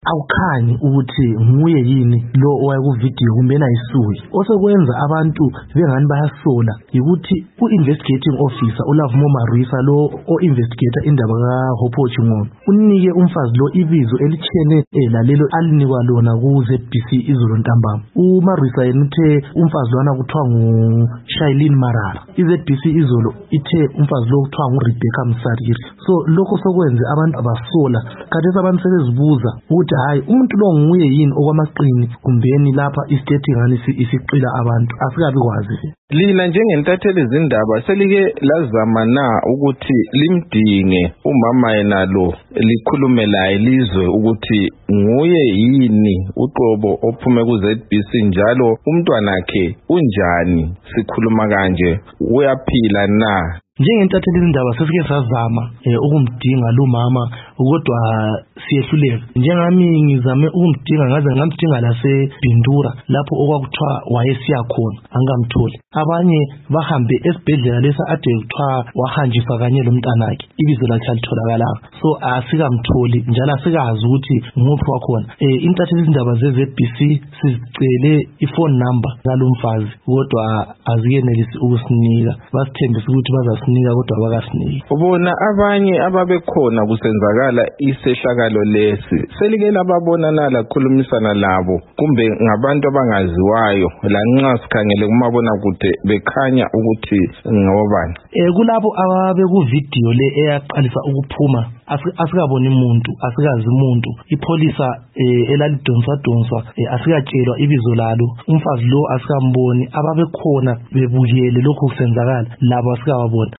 awukhanyi ukuthi nguye yini lo owakuvidiyo kumbe ayisuyi. Osekwenza abantu bengani bayasola ukuthi u-investigating officer uLavumo Marisa lo o-investigator indaba kaHopho Chingolo unike umfazi lo ibizo elitshene lalelo alinikwa lona ku-ZBC Izolo ntambama. uMarisa yena uthe umfazi lwana kuthiwa nguShailene Marara. iZBC Izolo ithe umfazi lo kuthiwa nguRebecca Msariri. So lokho sokwenze abantu abasola khathesi abantu sebezibuza ukuthi hayi umuntu lo nguye yini okwamaqini kumbeni lapha istate ngani isiqila abantu asikabi kwazi. Lina njengentatheli izindaba selike lazama na ukuthi limdinge umama yena lo likhulume laye lizwe ukuthi nguye yini uqobo ophume ku-ZBC njalo umntwana wakhe unjani, sikhuluma kanje uyaphila na? Njengentatheli izindaba sesike sazama ukumdinga lo mama kodwa siyehluleka. Njengami ngizame ukumdinga ngaze ngamdinga laseBindura lapho okwakuthiwa wayesiya khona angamtholi. Abanye bahambe esibhedlela lesa ade kuthiwa wahanjiswa kanye lo mntanakhe ibizo lakhe alitholakala. So asikamtholi njalo asikazi ukuthi nguphi wakhona. Intatheli izindaba ze-ZBC sizicele iphone number ngalomfazi kodwa azikenelisi ukusinika. Basithembisa ukuthi bazasinika kodwa abakasiniki. Ubona abanye ababekhona kusenzakala isehlakalo lesi selike lababona lakhulumisana labo kumbe ngabantu abangaziwayo lanxa sikhangele kumabona kude bekhanya ukuthi ngobani? Kulabo ababe ku video le eyaqalisa ukuphuma asikaboni umuntu, asikazi umuntu. Ipolisa elalidonswa asikatshelwa ibizo lalo. Umfazi lo asikamboni. Ababekhona bebukele lokho kusenzakala labo asikababona.